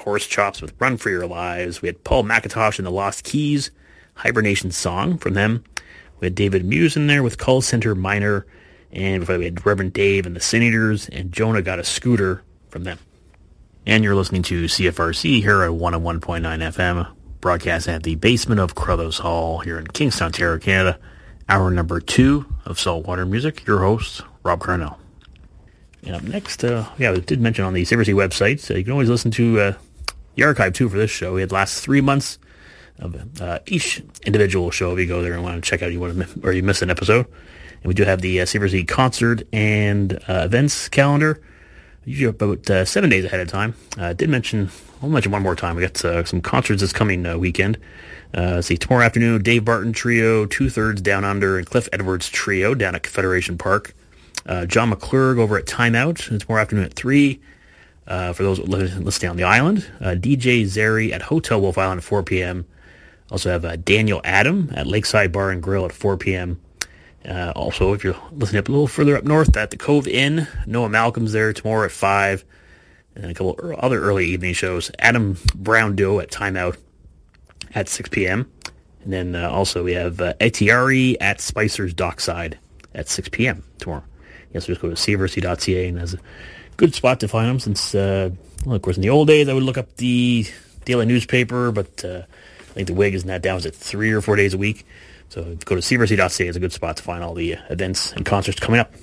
Horse Chops with Run For Your Lives. We had Paul McIntosh and the Lost Keys, Hibernation Song from them. We had David Muse in there with Call Center Minor. And before we had Reverend Dave and the Sin Eaters, and Jonah Got a Scooter from them. And you're listening to CFRC here at 101.9 FM, broadcast at the basement of Crothers Hall here in Kingston, Ontario, Canada. Hour number 2 of Saltwater Music. Your host, Rob Carnell. And up next, we did mention on the CFRC website, you can always listen to the archive too for this show. We had last 3 months of each individual show. If you go there and want to check out, you missed an episode. And we do have the CFRC concert and events calendar, usually about 7 days ahead of time. I'll mention one more time. We got some concerts this coming weekend. Tomorrow afternoon, Dave Barton Trio, Two Thirds Down Under, and Cliff Edwards Trio down at Confederation Park. John McClurg over at Timeout, and tomorrow afternoon at 3. For those listening on the island, DJ Zeri at Hotel Wolf Island at 4 p.m. Also have Daniel Adam at Lakeside Bar and Grill at 4 p.m. Also, if you're listening up a little further up north, at the Cove Inn, Noah Malcolm's there tomorrow at 5, and a couple other early evening shows. Adam Brown Duo at Timeout at 6 p.m. And then also we have Etiari at Spicer's Dockside at 6 p.m. tomorrow. Yes, just go to cvrc.ca, and that's a good spot to find them since, of course, in the old days I would look up the daily newspaper, but I think the WIG is now down to 3 or 4 days a week. So go to cvrc.ca. It's a good spot to find all the events and concerts coming up.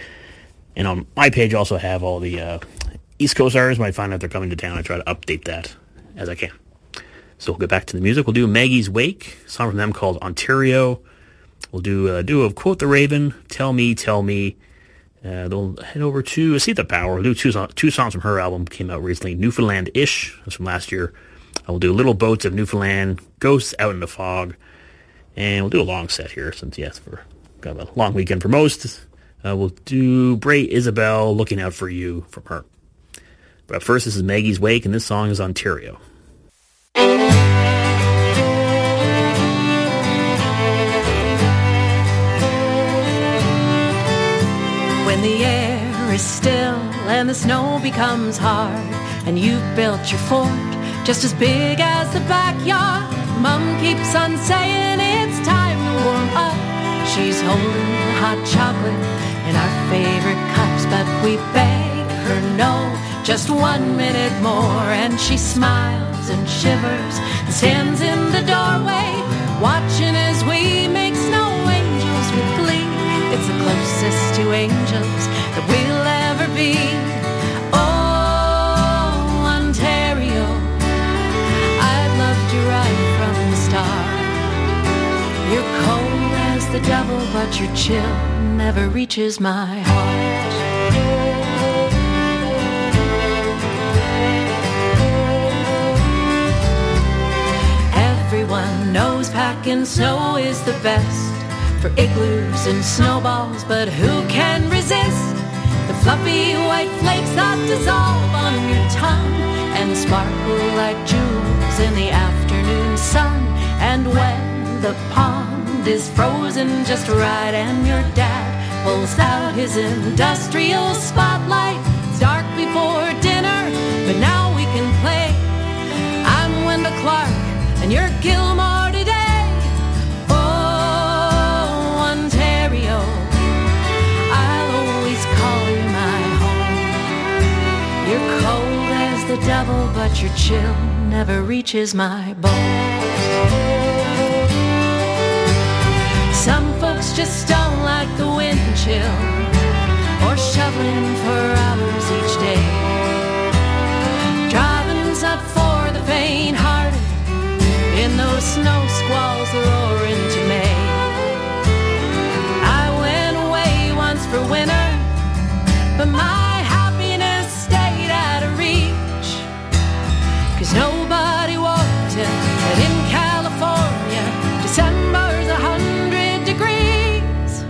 And on my page, I also have all the East Coast artists. When I find out they're coming to town, I try to update that as I can. So we'll get back to the music. We'll do Maggie's Wake, a song from them called Ontario. We'll do a duo of Quote the Raven, Tell Me, Tell Me. They'll head over to See the Power. We'll do two songs from her album, came out recently, Newfoundland-ish. That's from last year. We'll do Little Boats of Newfoundland, Ghosts Out in the Fog. And we'll do a long set here since, we're got a long weekend for most. We'll do Bray Isabel, Looking Out for You from her. But first, this is Maggie's Wake, and this song is Ontario. When the air is still and the snow becomes hard, and you've built your fort just as big as the backyard, Mom keeps on saying it's time to warm up. She's holding hot chocolate in our favorite cups, but we beg her no, just 1 minute more. And she smiles and shivers and stands in the doorway, watching as we make snow angels with glee. It's the closest to angels that we'll ever be. Oh, Ontario, I'd love to right from the start. You're cold as the devil, but your chill never reaches my heart. Everyone knows packing snow is the best for igloos and snowballs, but who can resist the fluffy white flakes that dissolve on your tongue and sparkle like jewels in the afternoon sun? And when the pond is frozen just right and your dad pulls out his industrial spotlight, it's dark before dinner, but now we can play. I'm Wendell Clark and you're Gilmore today. The devil, but your chill never reaches my bones. Some folks just don't like the wind chill or shoveling for hours each day. Driving's not for the faint-hearted in those snow squalls that roar into May. I went away once for winter, but my happiness stayed out of reach. 'Cause nobody walked in that in California December's 100 degrees.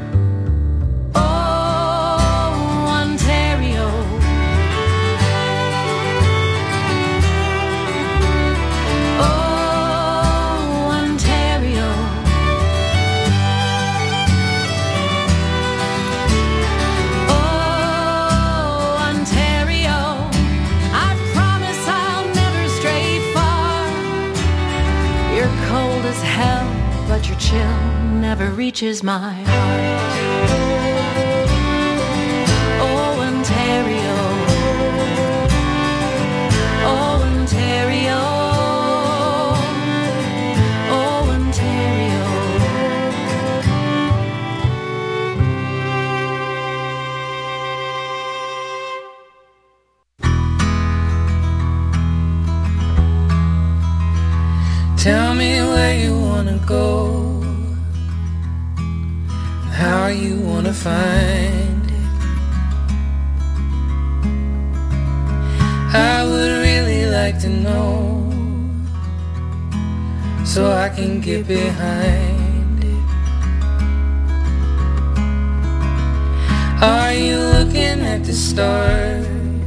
Oh, Ontario, oh, Ontario, as hell, but your chill never reaches my heart. Oh, Ontario. Oh, Ontario. Oh, Ontario. Tell me where you wanna go, how you wanna find it. I would really like to know, so I can get behind it. Are you looking at the stars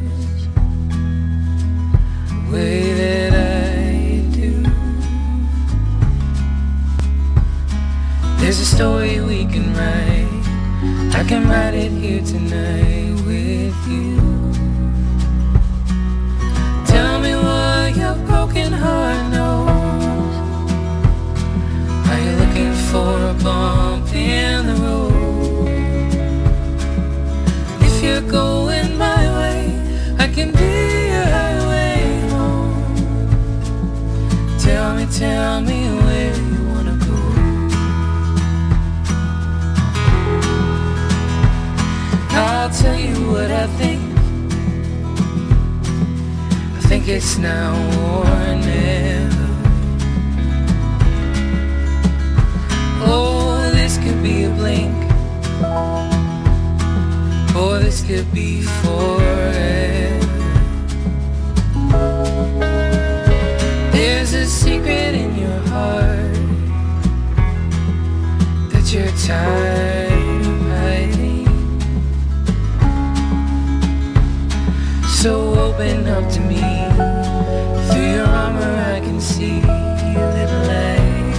the way that I do? There's a story we can write, I can write it here tonight with you. Tell me what your broken heart knows. Are you looking for a bump in the road? If you're going my way, I can be your highway home. Tell me where you wanna go. I'll tell you what I think. I think it's now or never. Oh, this could be a blink, or this could be forever. There's a secret in your heart that you're tired of hiding. So open up to me. Through your armor I can see a little light.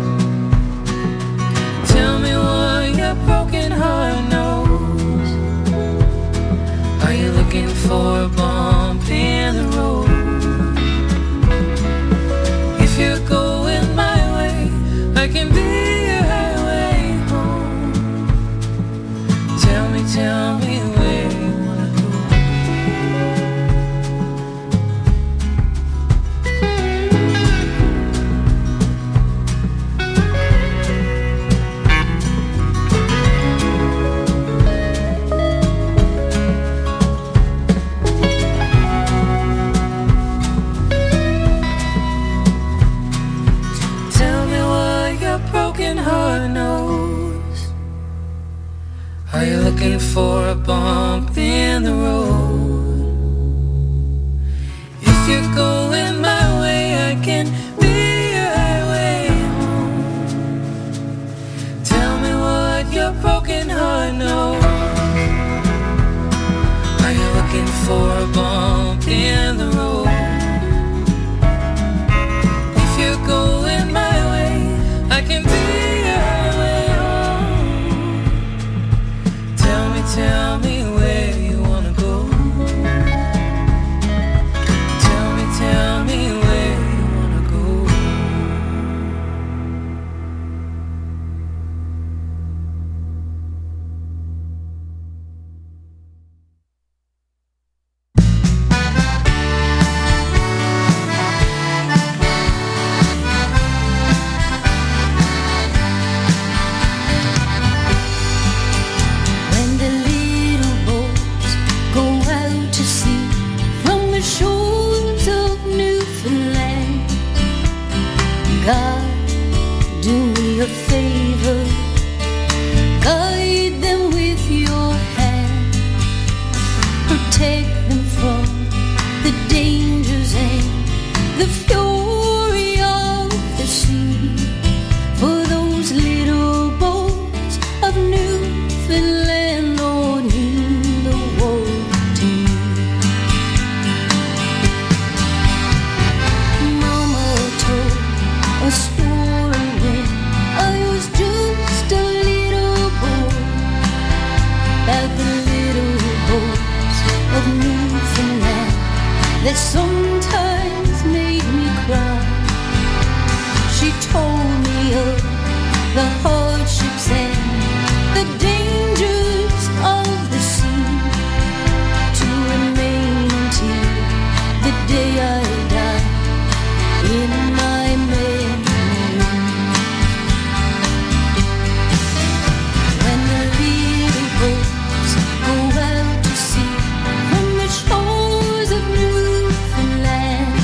Tell me what your broken heart knows. Are you looking for a bump in the road? If you're going my way, I can be your highway home. Tell me where you wanna go. Tell me what your broken heart knows. Are you looking for a bump in the road? If you're going my way, I can be your highway home. Tell me what your broken heart knows. Are you looking for a bump in the road? If you're going my way, I can be your highway home. Tell me where you wanna go. Tell me where you wanna go. When the little boats go out to sea from the shores of Newfoundland, God, do me a favor, guide them with your hand, protect them from the dangers and the fury of the sea. For those little boats of Newfoundland, Lord, mean the world to me. Mama told a story when I was just a little boy, about the little boats of Newfoundland that sometimes made me cry. the hardships and the dangers of the sea, to remain until the day I die in my memory. When the little boats go out to sea from the shores of Newfoundland,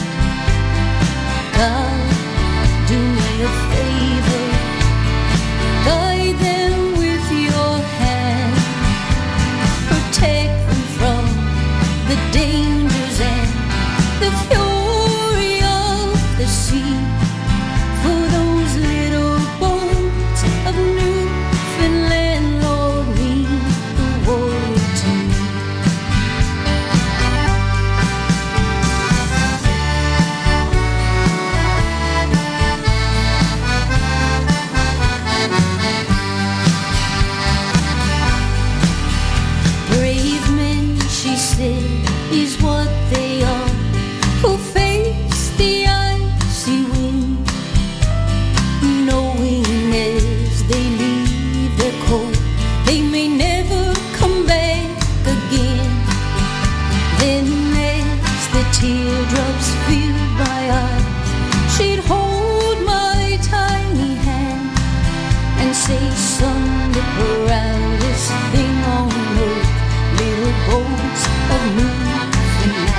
God, do me a favor, guide them with your hand, protect them from the dangers and the fury of the sea. For those little boats of Newfoundland, Lord, mean the world to me. Brave men, she said, is what they are, who face the icy wind, knowing as they leave their cold, they may never come back again. Then as the teardrops filled my eyes, she'd hold my tiny hand and say, son, the proudest thing on earth, little boats of Newfoundland.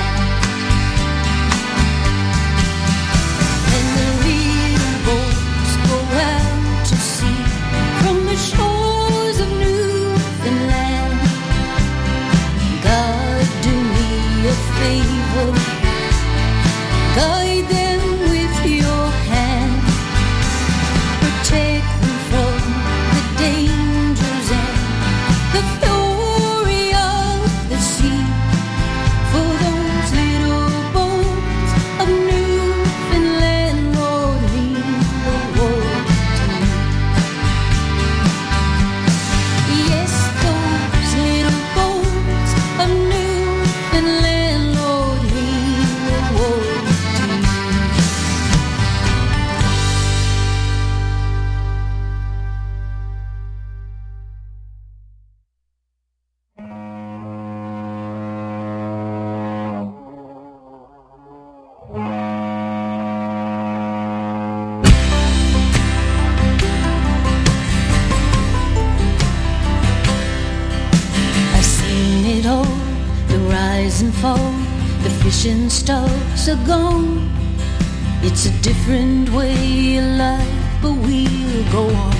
And the little boats go out to sea from the shores of Newfoundland. God, do me a favor, guide them with your hand, protect them from the dangers and the fury of the sea. For those little boats of Newfoundland, Lord, mean the world to me. Yes, those little boats of Newfoundland, Lord, mean the world to me. I've seen it all, the rise and fall, the fishing stars are gone. It's a different way of life, but we'll go on.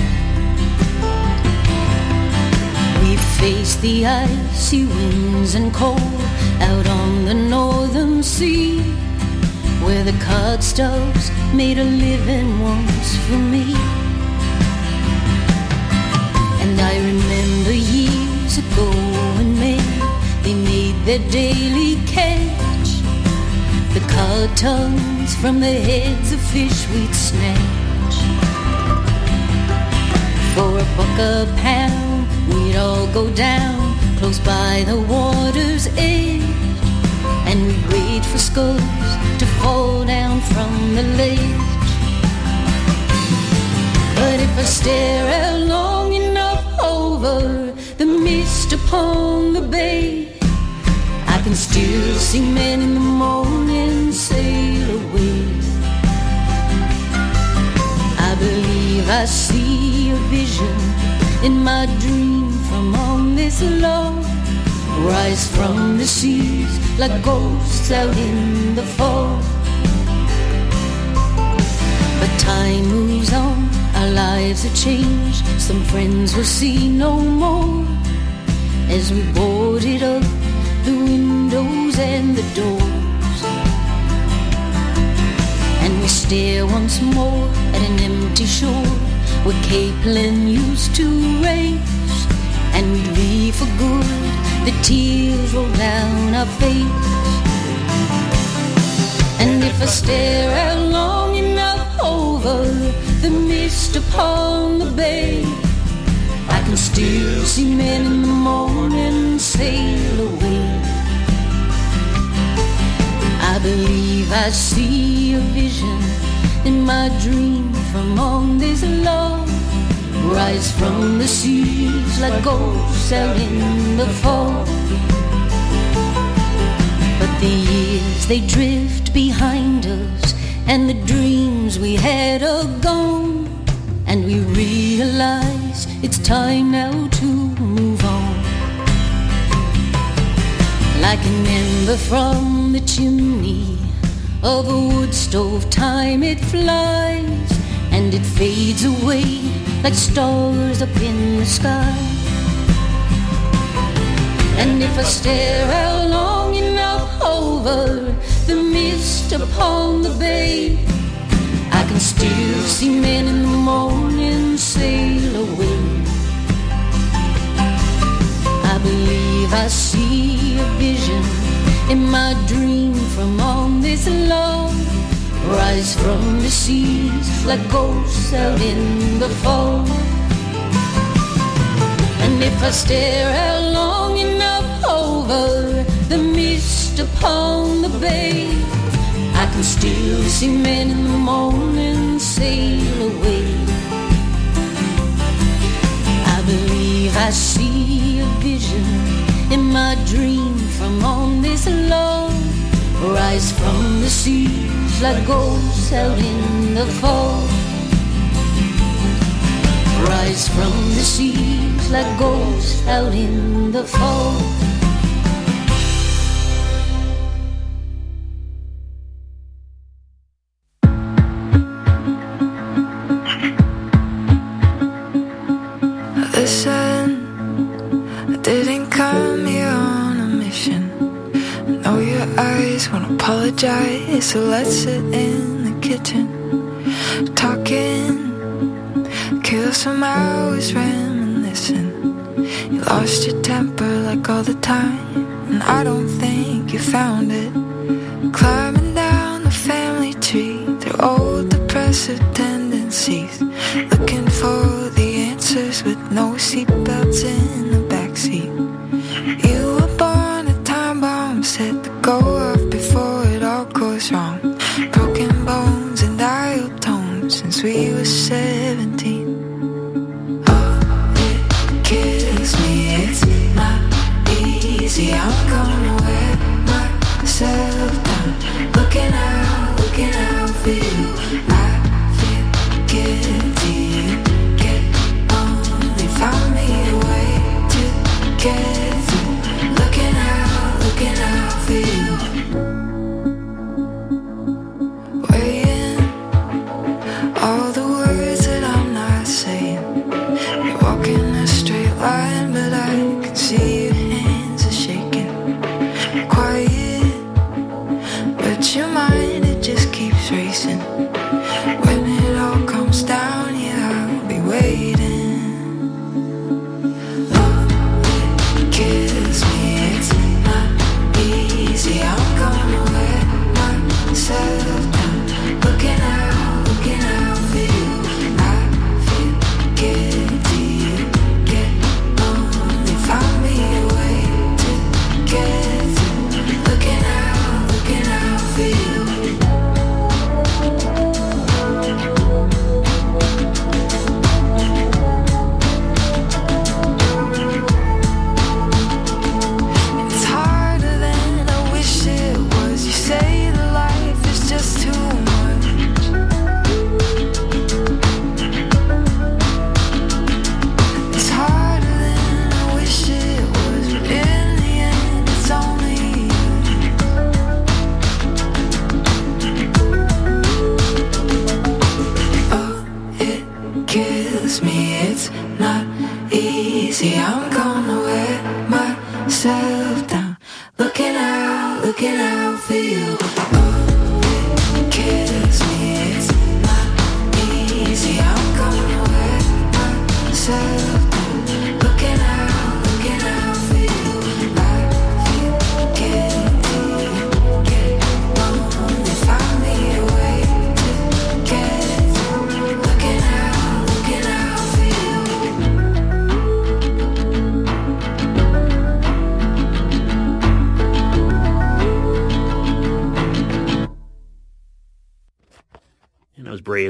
We face the icy winds and cold out on the northern sea, where the cod stars made a living once for me. And I remember years ago when men, they made their daily catch, the cod tongues from the heads of fish we'd snatch. For a buck a pound, we'd all go down close by the water's edge, and we'd wait for skulls to fall down from the ledge. But if I stare out long enough over the mist upon the bay, I can still see men in the morning sail away. I believe I see a vision in my dream from on this log, rise from the seas like ghosts out in the fog. But time moves on, our lives have changed, some friends we'll see no more, as we boarded up the windows and the doors, and we stare once more at an empty shore where Cape Lynn used to race, and we'd leave for good, the tears roll down our face. And if I stare out long enough over the mist upon the bay, I can still see men in the morning sail away. I believe I see a vision in my dream from on this log, rise from the seas like ghosts out in the fall. But the years, they drift behind us, and the dreams we had are gone, and we realize it's time now to move on. Like an ember from the chimney of a wood stove, time it flies, and it fades away like stars up in the sky. And if I stare out long enough over the mist upon the bay, I can still see men in the morning sail away. I believe I see a vision in my dream from on this log, rise from the seas like ghosts out in the fall. And if I stare out long enough over the mist upon the bay, I can still see men in the morning sail away. I believe I see a vision in my dream from on this log, rise from the seas like ghosts out in the fall. Rise from the seas like ghosts out in the fall. Listen, I didn't come here on a mission. I know your eyes won't apologize, so let's sit in the kitchen talking, kill some hours reminiscing. You lost your temper like all the time, and I don't think you found it. Climbing down the family tree through old depressive tendencies, looking for the answers with no seatbelts in the backseat. You were born a time bomb set to go off before it all goes wrong. Broken bones and dial tones since we were 17. Oh, it kills me, it's not easy. I'm gonna wear myself down, looking out for you. I feel guilty, you get only found me a way to get through. Looking out for you. Weighing all the words that I'm not saying. You're walking a straight line, but I can see your hands are shaking. Quiet, but your mind, it just keeps racing. When it all comes down, yeah, I'll be waiting. Oh, it kills me, it's not easy. I'm gonna wear myself down, looking out for you. I feel guilty, you get only found me a way to get through. Looking out for you. It's harder than I wish it was. You say the life is just too much. It's harder than I wish it was, but in the end, it's only you. Oh, it kills me, it's not easy. I'm gonna wear myself down, looking out for you. Oh, it kills me, it's not easy. I'm gonna wear myself down, looking out for you. I feel guilty, you get only found me a way to get through. Looking out for you.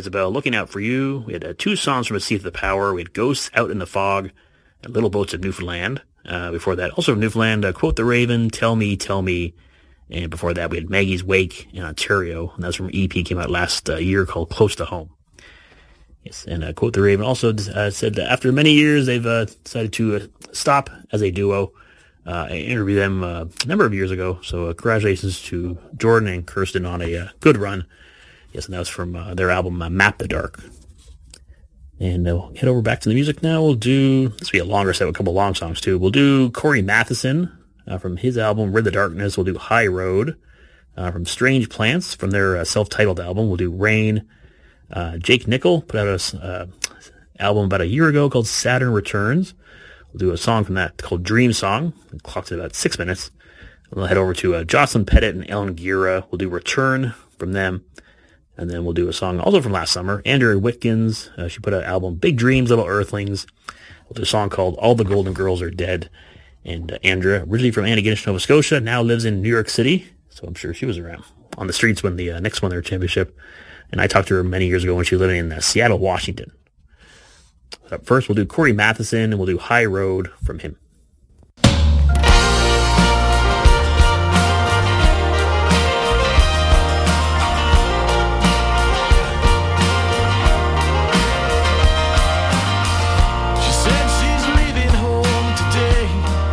Isabel, Looking Out For You. We had 2 songs from A Seat of the Power. We had Ghosts Out in the Fog and Little Boats of Newfoundland. Before that, also from Newfoundland, Quote the Raven, Tell Me, Tell Me. And before that, we had Maggie's Wake in Ontario. And that was from an EP came out last year called Close to Home. Yes, and Quote the Raven also said that after many years, they've decided to stop as a duo. I interviewed them a number of years ago, so congratulations to Jordan and Kirsten on a good run. Yes, and that was from their album Map the Dark. And we'll head over back to the music now. We'll do, this will be a longer set with a couple long songs too. We'll do Corey Matheson from his album Rid the Darkness. We'll do High Road from Strange Plants from their self-titled album. We'll do Rain. Jake Nickel put out an album about a year ago called Saturn Returns. We'll do a song from that called Dream Song. It clocks at about 6 minutes. We'll head over to Jocelyn Pettit and Ellen Gira. We'll do Return from them. And then we'll do a song also from last summer. Andrea Whitkins, she put out an album, Big Dreams, Little Earthlings. We'll do a song called All the Golden Girls Are Dead. And Andrea, originally from Antigonish, Nova Scotia, now lives in New York City. So I'm sure she was around on the streets when the Knicks won their championship. And I talked to her many years ago when she was living in Seattle, Washington. Up first, we'll do Corey Matheson, and we'll do High Road from him. She said she's leaving home today.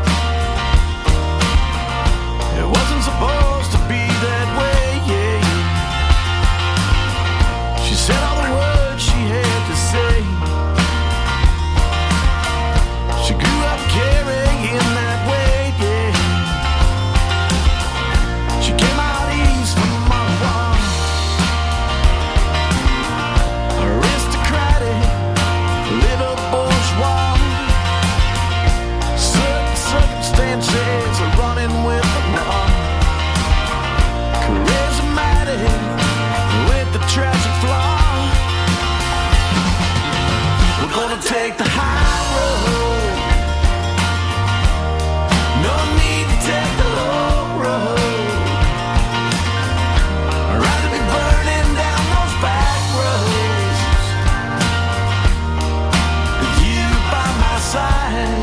It wasn't supposed to be that way, yeah. She said all the words she had to say. She grew up carrying that weight, yeah. She came out east from Ottawa, aristocratic, little bourgeois. Certain circumstances are running with the law. Charismatic with the tragic flaw. We're gonna take the high road. No need to take the low road. I'd rather be burning down those back roads with you by my side.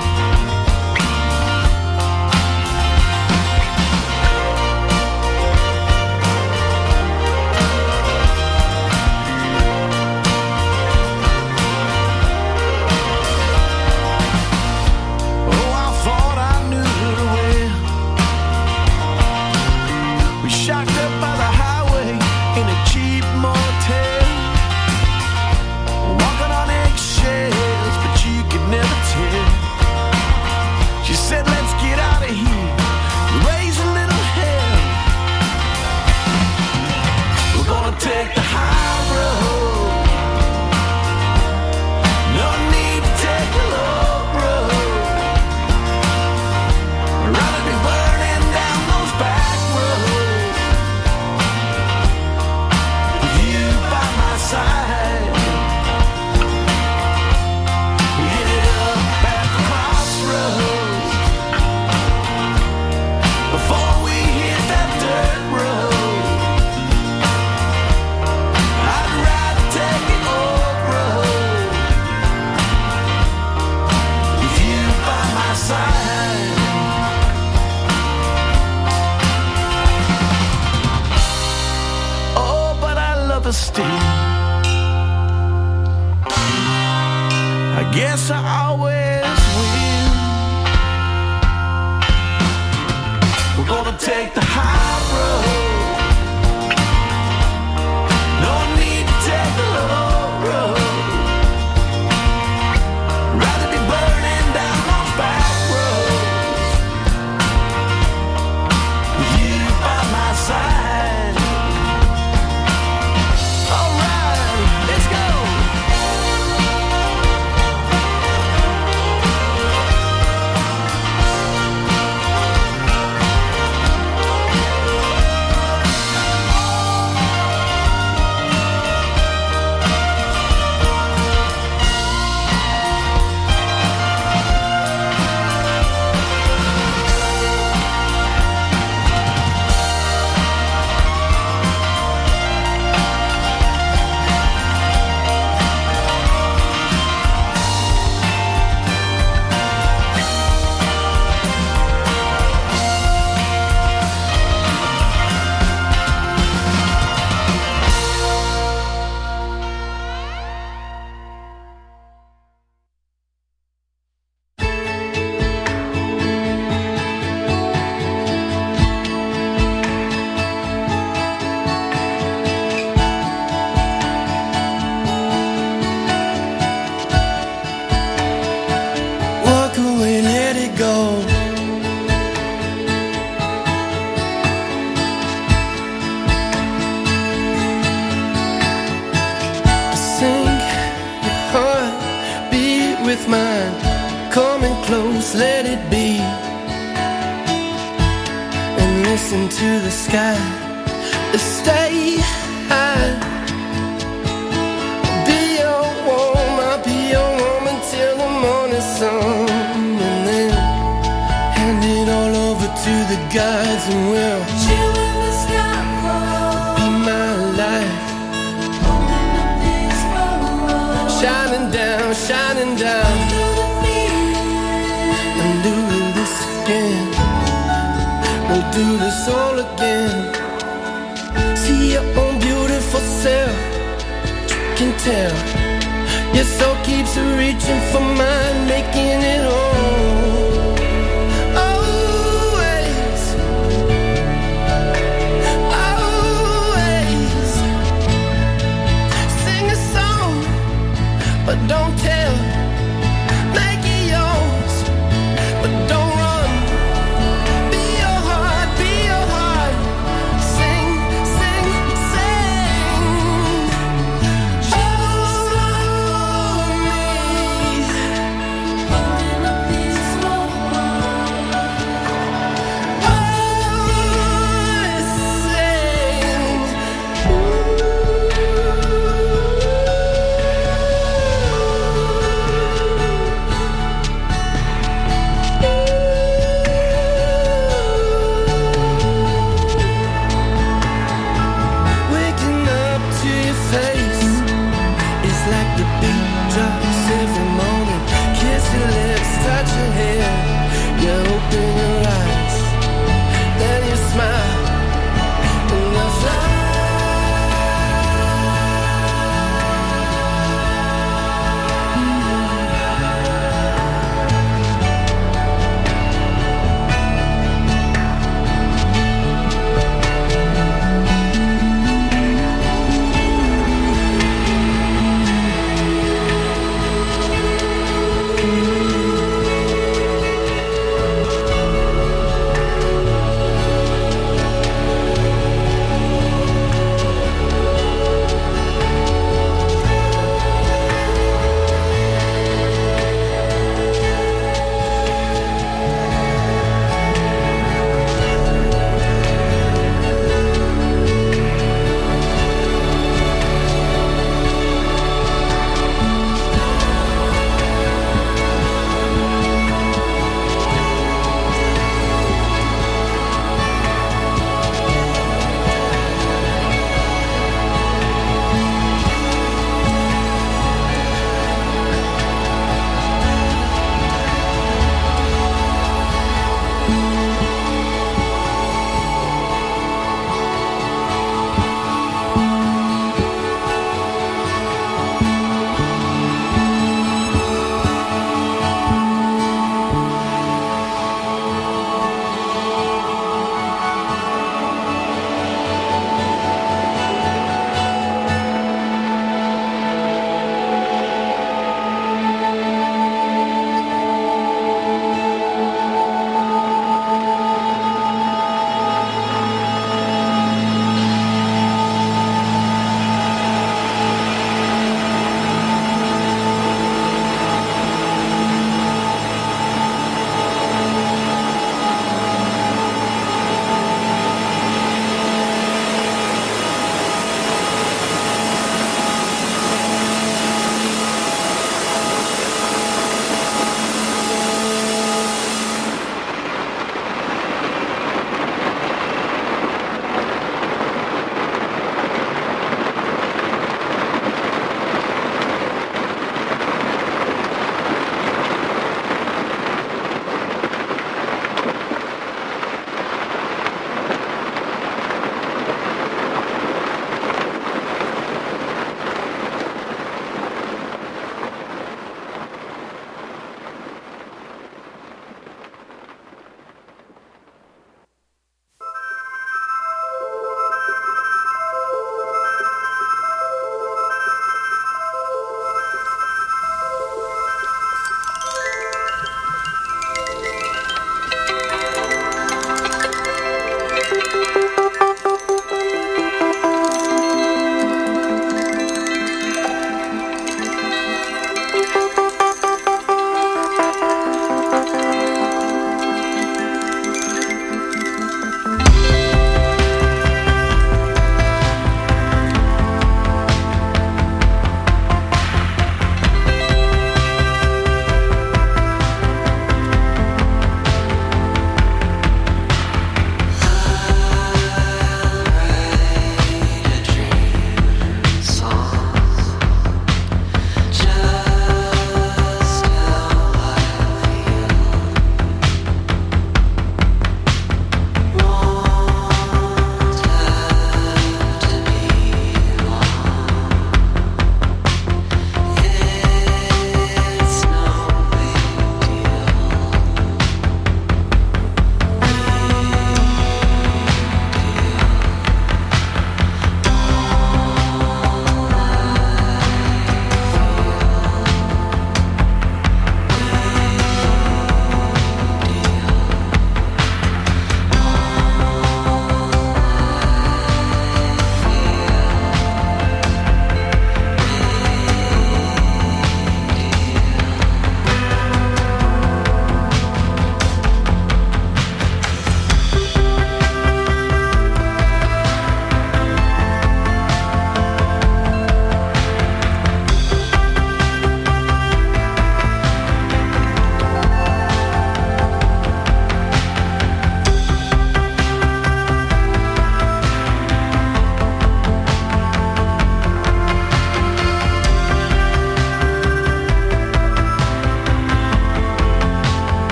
Oh, I thought I knew her well. We shocked up by the highway in a cheap motel, walking on eggshells, but you could never tell. She said, let's get out of here, raise a little hell. We're gonna take the high road. No need to take the low road. I'd rather be burning down those back roads with you by my side. We hit it up at the crossroads before we hit that dirt road. I'd rather take the old road with you by my side. Oh, but I love her still. I guess I always will. We're gonna take the high road. No need to take the low road. Rather be burning down those back roads with you by my side. All right, let's go. Sync your heart, beat with mine. Coming close, let it be. And listen to the sky, stay high. Be your warm, I'll be your woman till the morning sun. And then hand it all over to the gods and we'll chill in the sky. Be my light, shining down, shining down. And do this again, we'll do this all again. See your own beautiful self, you can tell. Your soul keeps reaching for mine, making it home. Always, always. Sing a song, but don't tell. Make it yours, but don't run. Be your heart, be your heart. Sing, sing, sing. Oh, me. Open up this world. Oh, sing. Waking up to your face is like the beat drops every morning. Kiss your lips, touch your hair. You open your eyes, then you smile, and you fly.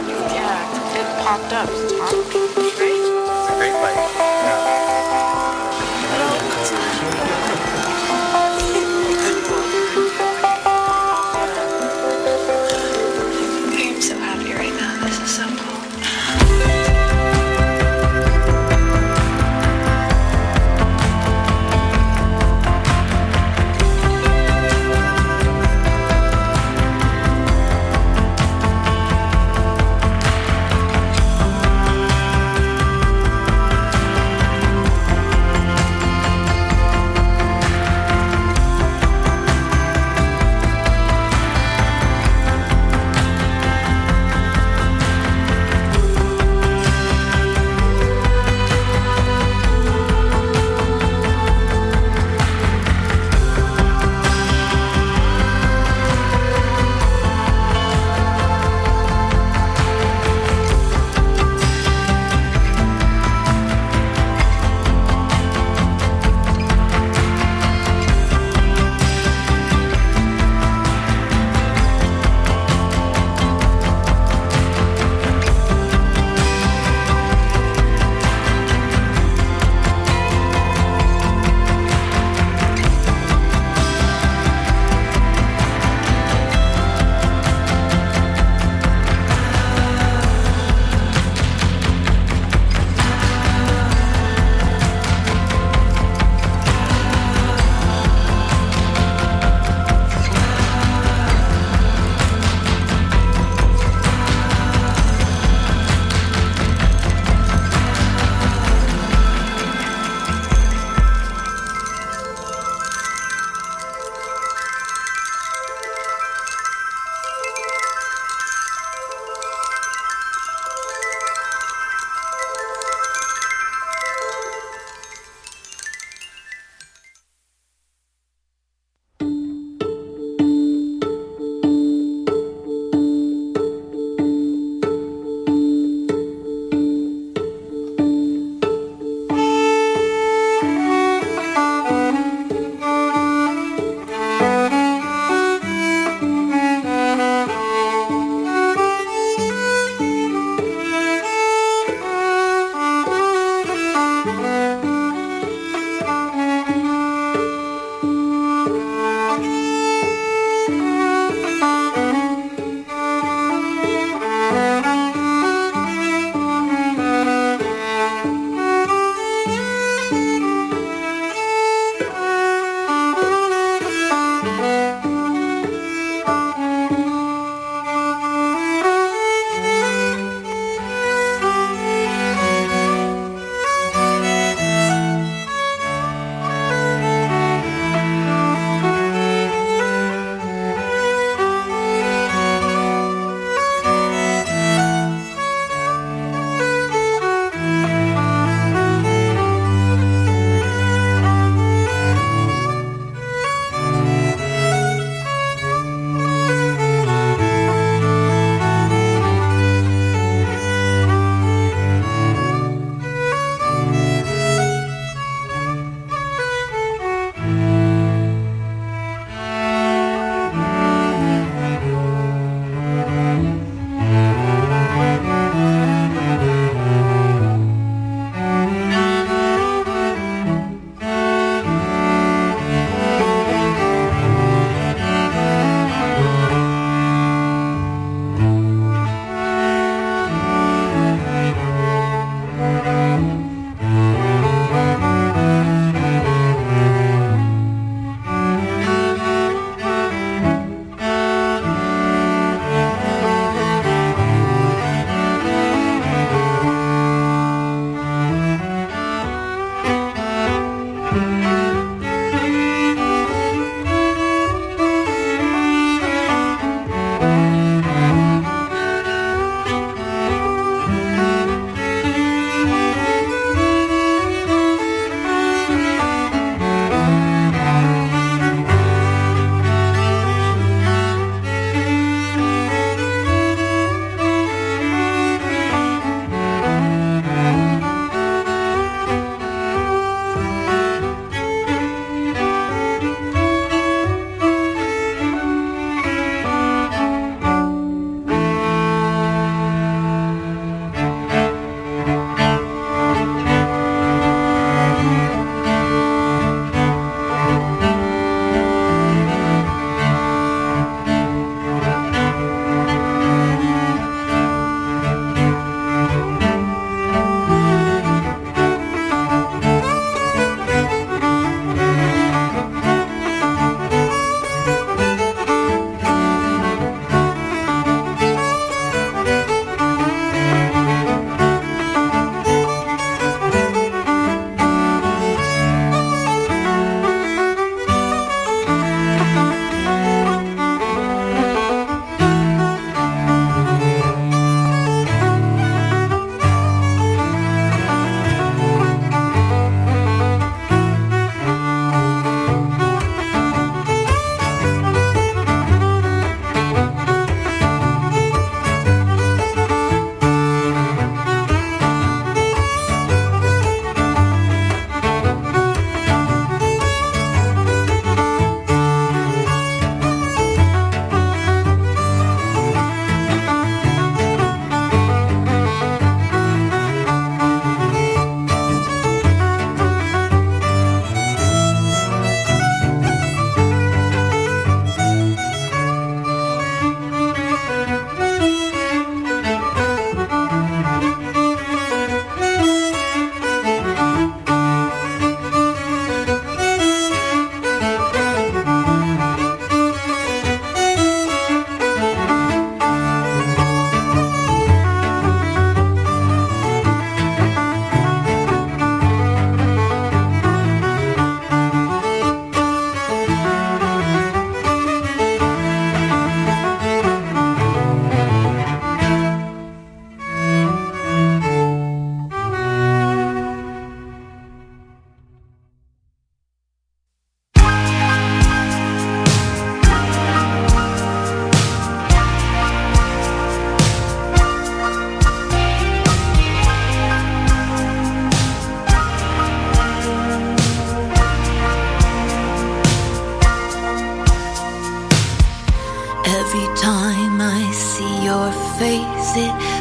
Yeah, it popped up. Right? Great bike. I'm so happy right now. This is so cool.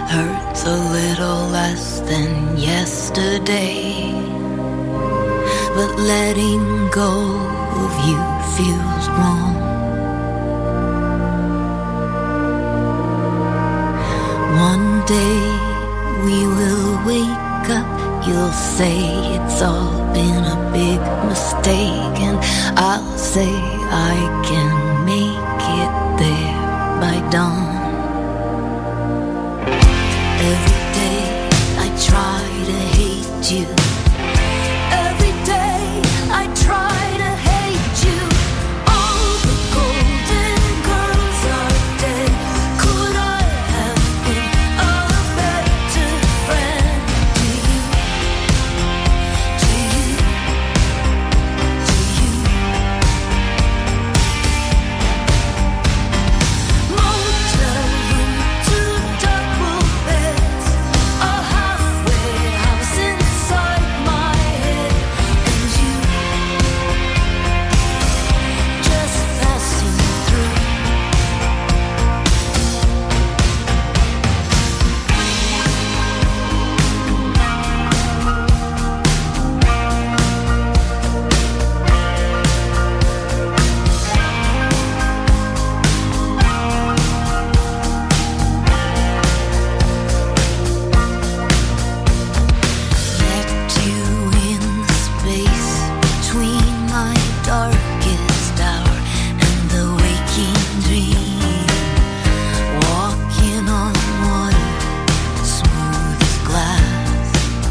hurts a little less than yesterday, but letting go of you feels wrong. One day we will wake up, you'll say it's all been a big mistake, and I'll say I can make it there by dawn. Every day I try to hate you. Every day I try to hate you. All the golden girls are dead. Could I have been a better friend to you? To you? To you? Motel room, 2 double beds, a halfway house inside my head, and you just passing through. Left you in the space between my darkest hour and the waking dream, walking on water smooth as glass.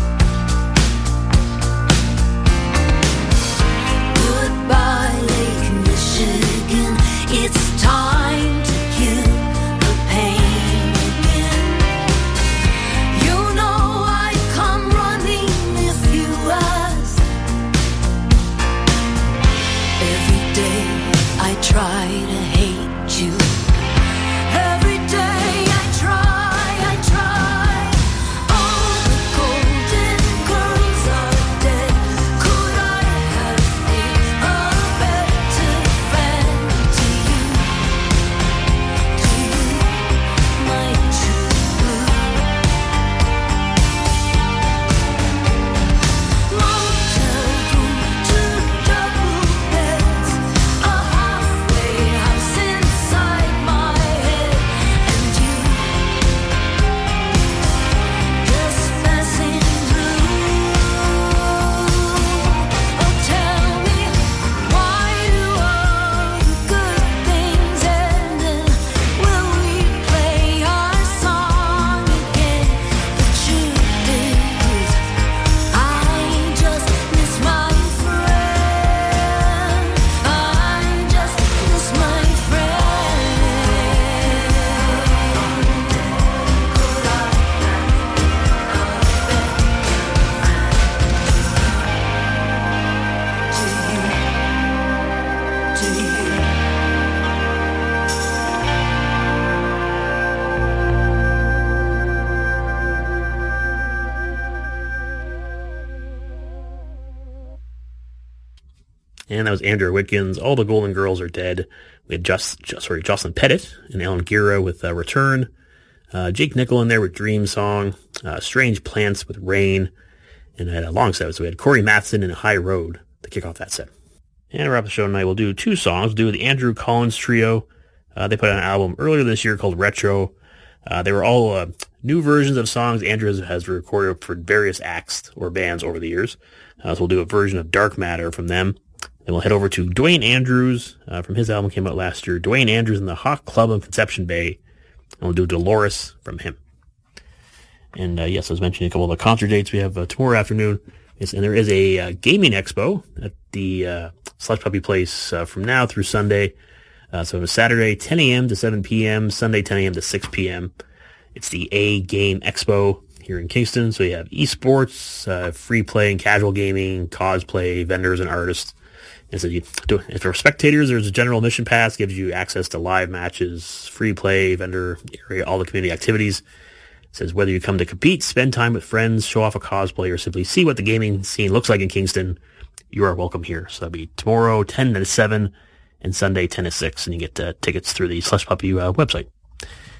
Goodbye, Lake Michigan. It's time to kill the pain again. You know I'd come running if you asked. Every day I try to hate you. Every day I try. All the golden girls are dead. Could I have been a better friend to you? To you, my true blue. Motel room, 2 double beds, a halfway house inside my head, and you just passing through. Oh, tell me, why do all the good things end, and will we play our song again? The truth is, I just miss my friend. I just miss my friend. Could I to you? And that was Andrew Whitkins. All the Golden Girls Are Dead. We had Jocelyn Pettit and Alan Gira with Return. Jake Nickel in there with Dream Song. Strange Plants with Rain. And I had a long set. So we had Corey Matheson and High Road to kick off that set. And to wrap the show tonight, we'll do 2 songs. We'll do the Andrew Collins Trio. They put out an album earlier this year called Retro. They were all new versions of songs Andrew has recorded for various acts or bands over the years. So we'll do a version of Dark Matter from them. Then we'll head over to Dwayne Andrews from his album came out last year. Dwayne Andrews and the Hawk Club in Conception Bay. And we'll do Dolores from him. And yes, I was mentioning a couple of the concert dates we have tomorrow afternoon. Yes, and there is a gaming expo at the Slush Puppy Place from now through Sunday. So it's Saturday 10 a.m. to 7 p.m., Sunday 10 a.m. to 6 p.m. It's the A Game Expo here in Kingston. So you have esports, free play and casual gaming, cosplay, vendors and artists. And so if for spectators, there's a general admission pass, gives you access to live matches, free play, vendor area, all the community activities. It says whether you come to compete, spend time with friends, show off a cosplay, or simply see what the gaming scene looks like in Kingston, you are welcome here. So that'll be tomorrow 10 to 7 and Sunday 10 to 6, and you get tickets through the Slush Puppy website.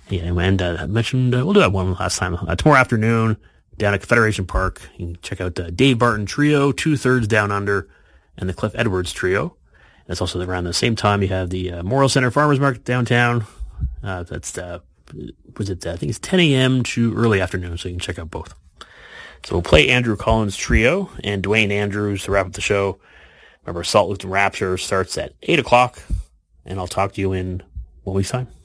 Yeah, and I mentioned we'll do that one last time. Tomorrow afternoon down at Confederation Park, you can check out Dave Barton Trio, 2/3 Down Under, and the Cliff Edwards Trio. And it's also around the same time you have the Memorial Center Farmers Market downtown. I think it's 10 a.m. to early afternoon, so you can check out both. So we'll play Andrew Collins Trio and Dwayne Andrews to wrap up the show. Remember, Salt Luketon Rapture starts at 8 o'clock, and I'll talk to you in 1 week's time.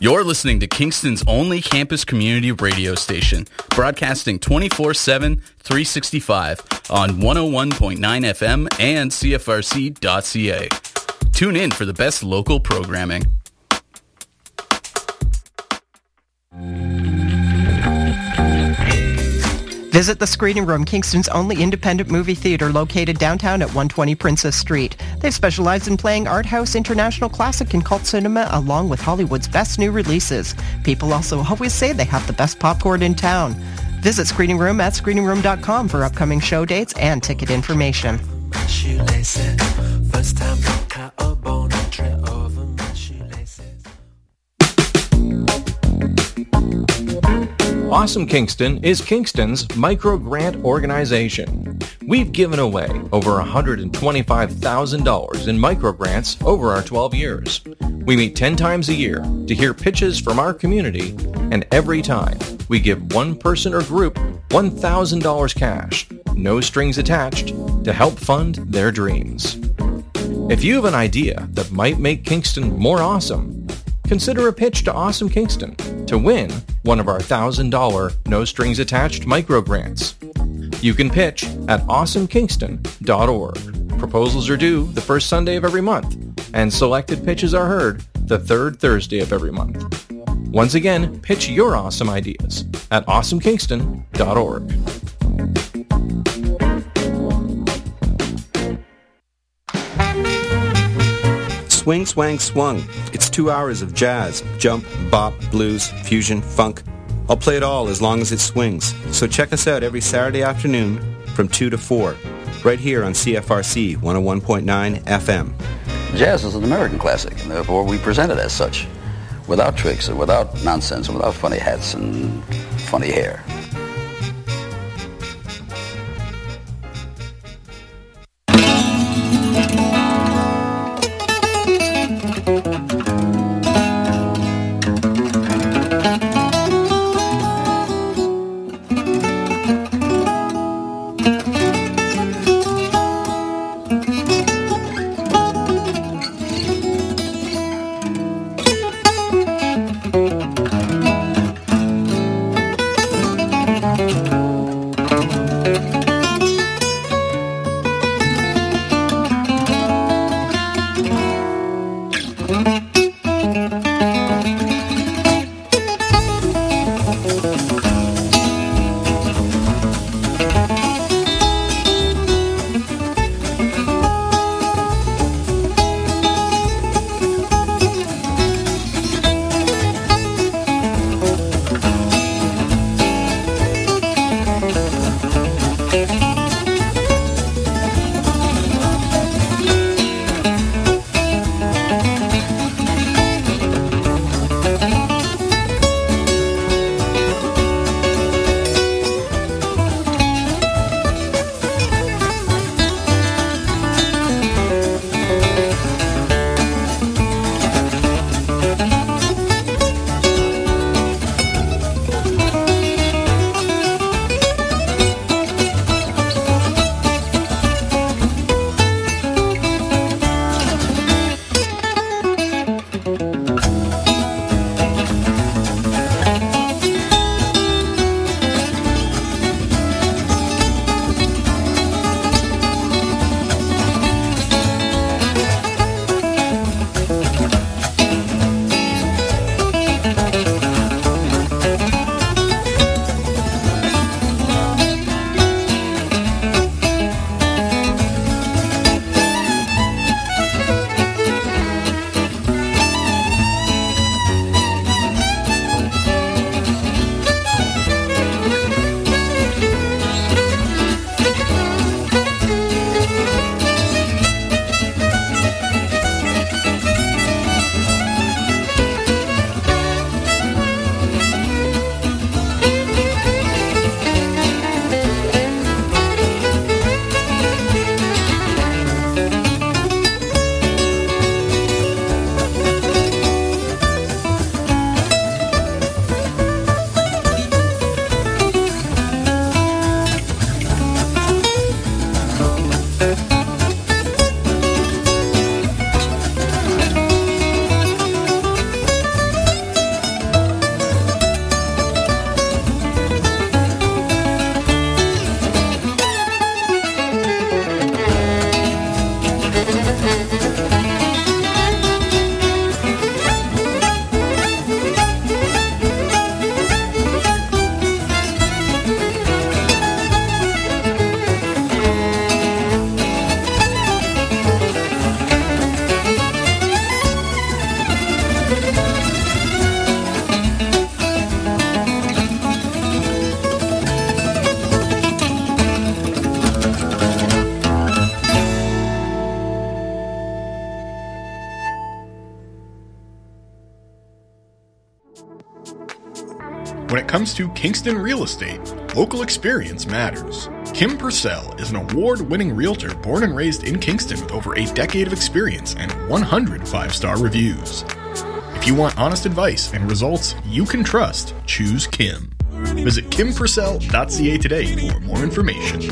You're listening to Kingston's only campus community radio station, broadcasting 24/7, 365 on 101.9 FM and CFRC.ca. Tune in for the best local programming. Visit the Screening Room, Kingston's only independent movie theater located downtown at 120 Princess Street. They specialize in playing art house, international classic, and cult cinema along with Hollywood's best new releases. People also always say they have the best popcorn in town. Visit Screening Room at screeningroom.com for upcoming show dates and ticket information. First time cut a bone and trip over my shoelaces. Awesome Kingston is Kingston's micro-grant organization. We've given away over $125,000 in micro-grants over our 12 years. We meet 10 times a year to hear pitches from our community, and every time we give one person or group $1,000 cash, no strings attached, to help fund their dreams. If you have an idea that might make Kingston more awesome, consider a pitch to Awesome Kingston to win one of our $1,000 no-strings-attached micro-grants. You can pitch at awesomekingston.org. Proposals are due the first Sunday of every month, and selected pitches are heard the third Thursday of every month. Once again, pitch your awesome ideas at awesomekingston.org. Swing, swang, swung. It's 2 hours of jazz, jump, bop, blues, fusion, funk. I'll play it all as long as it swings. So check us out every Saturday afternoon from 2 to 4, right here on CFRC 101.9 FM. Jazz is an American classic, and therefore we present it as such, without tricks and without nonsense and without funny hats and funny hair. When it comes to Kingston real estate, local experience matters. Kim Purcell is an award-winning realtor born and raised in Kingston with over a decade of experience and 100 five-star reviews. If you want honest advice and results you can trust, choose Kim. Visit kimpurcell.ca today for more information.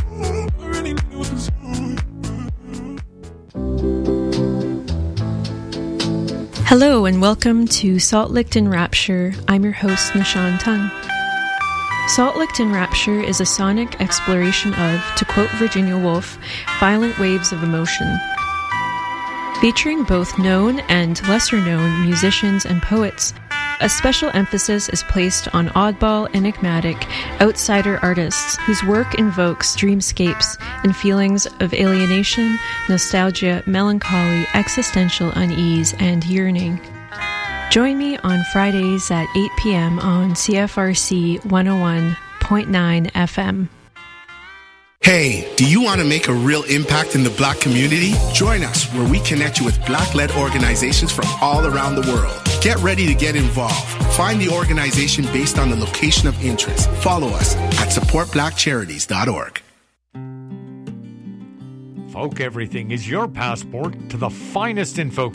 Hello and welcome to Salt Licked in Rapture. I'm your host, Nishan Tung. Salt Licked in Rapture is a sonic exploration of, to quote Virginia Woolf, violent waves of emotion. Featuring both known and lesser-known musicians and poets, a special emphasis is placed on oddball, enigmatic, outsider artists whose work invokes dreamscapes and feelings of alienation, nostalgia, melancholy, existential unease, and yearning. Join me on Fridays at 8 p.m. on CFRC 101.9 FM. Hey, do you want to make a real impact in the Black community? Join us where we connect you with Black-led organizations from all around the world. Get ready to get involved. Find the organization based on the location of interest. Follow us at supportblackcharities.org. Folk Everything is your passport to the finest in folk